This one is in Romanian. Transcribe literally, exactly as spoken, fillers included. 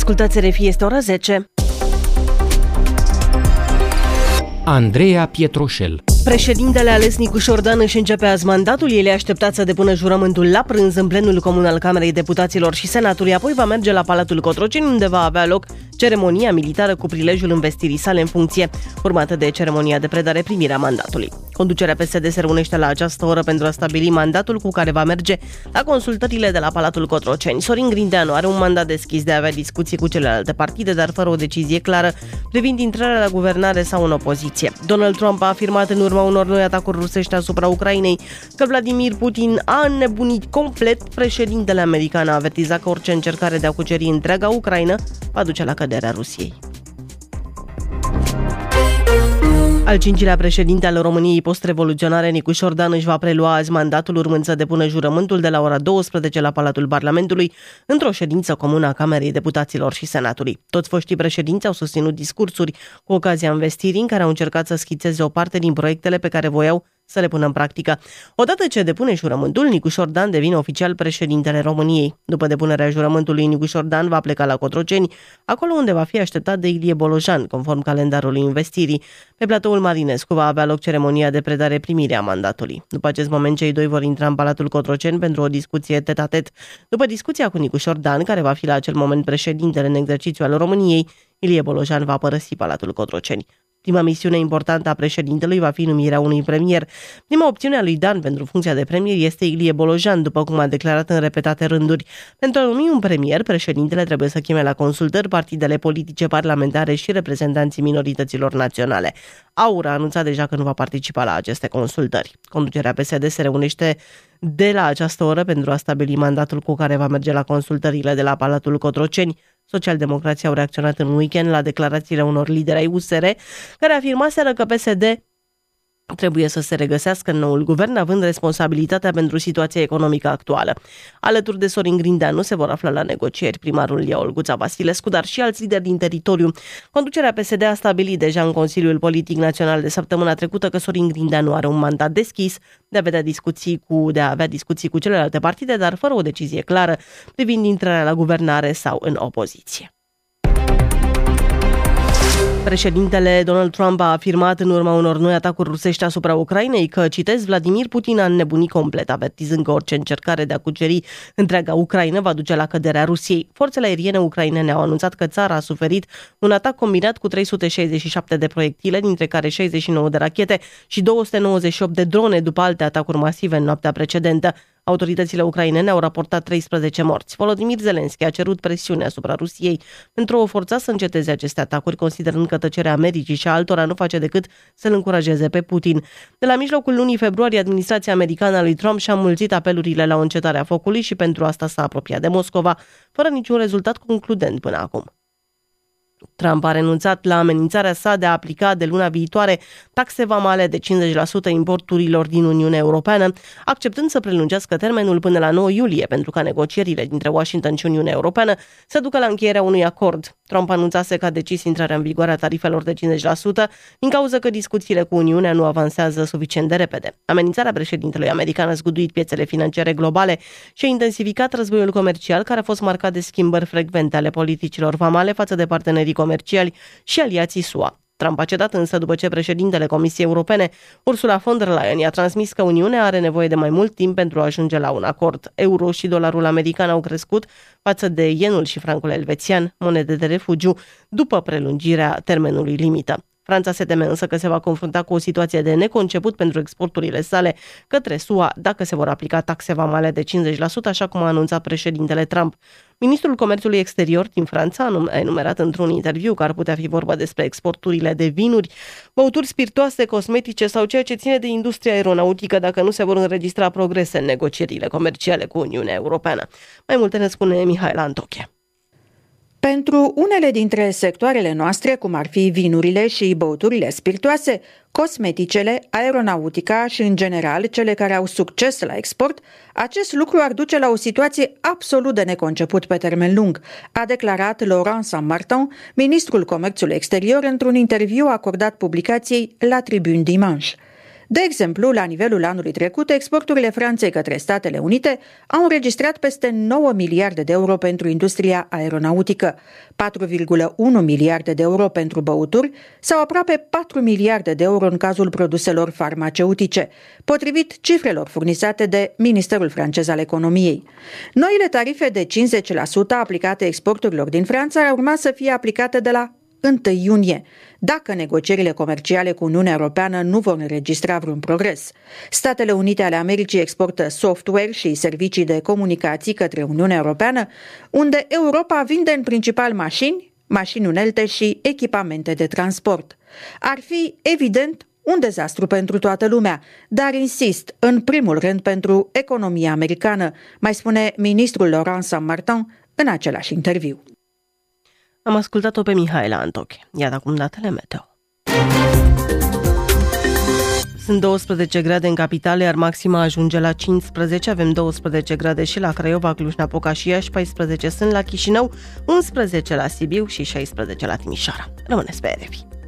Ascultați R F I, este ora zece. Andreea Pietroșel. Președintele ales Nicu Șordan își începe azi mandatul. El e așteptat să depună jurământul la prânz în plenul comun al Camerei Deputaților și Senatului, apoi va merge la Palatul Cotroceni, unde va avea loc ceremonia militară cu prilejul învestirii sale în funcție, urmată de ceremonia de predare primirea mandatului. Conducerea P S D se reunește la această oră pentru a stabili mandatul cu care va merge la consultările de la Palatul Cotroceni. Sorin Grindeanu are un mandat deschis de a avea discuții cu celelalte partide, dar fără o decizie clară privind intrarea la guvernare sau în opoziție. Donald Trump a afirmat în urma unor noi atacuri rusești asupra Ucrainei că Vladimir Putin a înnebunit complet. Președintele american a avertizat că orice încercare de a cuceri întreaga Ucraina va duce la căderea Rusiei. Al cincilea președinte al României post-revoluționare, Nicu Șordan, își va prelua azi mandatul, urmând să depună jurământul de la ora douăsprezece la Palatul Parlamentului, într-o ședință comună a Camerei Deputaților și Senatului. Toți foștii președinți au susținut discursuri cu ocazia învestirii, în care au încercat să schițeze o parte din proiectele pe care voiau să le pună în practică. Odată ce depune jurământul, Nicu Șordan devine oficial președintele României. După depunerea jurământului, Nicu Șordan va pleca la Cotroceni, acolo unde va fi așteptat de Ilie Bolojan, conform calendarului investirii. Pe platoul Marinescu va avea loc ceremonia de predare primire a mandatului. După acest moment, cei doi vor intra în Palatul Cotroceni pentru o discuție tet-a-tet. După discuția cu Nicu Șordan, care va fi la acel moment președintele în exercițiu al României, Ilie Bolojan va părăsi Palatul Cotroceni. Prima misiune importantă a președintelui va fi numirea unui premier. Prima opțiune a lui Dan pentru funcția de premier este Ilie Bolojan, după cum a declarat în repetate rânduri. Pentru a numi un premier, președintele trebuie să cheme la consultări partidele politice, parlamentare și reprezentanții minorităților naționale. Aur a anunțat deja că nu va participa la aceste consultări. Conducerea P S D se reunește de la această oră pentru a stabili mandatul cu care va merge la consultările de la Palatul Cotroceni. Socialdemocrații au reacționat în weekend la declarațiile unor lideri ai U S R, care afirmaseră că P S D trebuie să se regăsească în noul guvern, având responsabilitatea pentru situația economică actuală. Alături de Sorin Grindeanu se vor afla la negocieri primarul Ilie Olguța Vasilescu, dar și alți lideri din teritoriu. Conducerea P S D a stabilit deja în Consiliul Politic Național de săptămâna trecută că Sorin Grindeanu are un mandat deschis de a avea discuții cu, de a avea discuții cu celelalte partide, dar fără o decizie clară privind intrarea la guvernare sau în opoziție. Președintele Donald Trump a afirmat în urma unor noi atacuri rusești asupra Ucrainei că, citez, Vladimir Putin a înnebunit complet, avertizând că orice încercare de a cuceri întreaga Ucraina va duce la căderea Rusiei. Forțele aeriene ucrainene au anunțat că țara a suferit un atac combinat cu trei sute șaizeci și șapte de proiectile, dintre care șaizeci și nouă de rachete și două sute nouăzeci și opt de drone, după alte atacuri masive în noaptea precedentă. Autoritățile ucrainene au raportat treisprezece morți. Volodymyr Zelensky a cerut presiune asupra Rusiei pentru a o forța să înceteze aceste atacuri, considerând că tăcerea Americii și a altora nu face decât să-l încurajeze pe Putin. De la mijlocul lunii februarie, administrația americană a lui Trump și-a înmulțit apelurile la o încetare a focului și pentru asta s-a apropiat de Moscova, fără niciun rezultat concludent până acum. Trump a renunțat la amenințarea sa de a aplica de luna viitoare taxe vamale de cincizeci la sută importurilor din Uniunea Europeană, acceptând să prelungească termenul până la nouă iulie pentru ca negocierile dintre Washington și Uniunea Europeană să ducă la încheierea unui acord. Trump anunțase că a decis intrarea în vigoare a tarifelor de cincizeci la sută din cauza că discuțiile cu Uniunea nu avansează suficient de repede. Amenințarea președintelui american a zguduit piețele financiare globale și a intensificat războiul comercial, care a fost marcat de schimbări frecvente ale politicilor vamale față de partenerii comerciali și aliații S U A. Trump a cedat însă după ce președintele Comisiei Europene, Ursula von der Leyen, i-a transmis că Uniunea are nevoie de mai mult timp pentru a ajunge la un acord. Euro și dolarul american au crescut față de yenul și francul elvețian, monede de refugiu, după prelungirea termenului limită. Franța se teme însă că se va confrunta cu o situație de neconceput pentru exporturile sale către S U A dacă se vor aplica taxe vamale de cincizeci la sută, așa cum a anunțat președintele Trump. Ministrul Comerțului Exterior din Franța a enumerat într-un interviu că ar putea fi vorba despre exporturile de vinuri, băuturi spiritoase, cosmetice sau ceea ce ține de industria aeronautică dacă nu se vor înregistra progrese în negocierile comerciale cu Uniunea Europeană. Mai multe ne spune Mihaela Antoche. Pentru unele dintre sectoarele noastre, cum ar fi vinurile și băuturile spiritoase, cosmeticele, aeronautica și, în general, cele care au succes la export, acest lucru ar duce la o situație absolut de neconceput pe termen lung, a declarat Laurent Saint-Martin, ministrul Comerțului Exterior, într-un interviu acordat publicației La Tribune Dimanche. De exemplu, la nivelul anului trecut, exporturile Franței către Statele Unite au înregistrat peste nouă miliarde de euro pentru industria aeronautică, patru virgulă unu miliarde de euro pentru băuturi sau aproape patru miliarde de euro în cazul produselor farmaceutice, potrivit cifrelor furnizate de Ministerul francez al Economiei. Noile tarife de cincizeci la sută aplicate exporturilor din Franța ar urma să fie aplicate de la întâi iunie, dacă negocierile comerciale cu Uniunea Europeană nu vor înregistra vreun progres. Statele Unite ale Americii exportă software și servicii de comunicații către Uniunea Europeană, unde Europa vinde în principal mașini, mașini unelte și echipamente de transport. Ar fi, evident, un dezastru pentru toată lumea, dar insist, în primul rând pentru economia americană, mai spune ministrul Laurent Saint-Martin în același interviu. Am ascultat-o pe Mihaela Antoche. Iată acum datele meteo. Sunt douăsprezece grade în capitală, iar maxima ajunge la cincisprezece. Avem douăsprezece grade și la Craiova, Cluj-Napoca și Iași, paisprezece sunt la Chișinău, unsprezece la Sibiu și șaisprezece la Timișoara. Rămâneți pe R F I.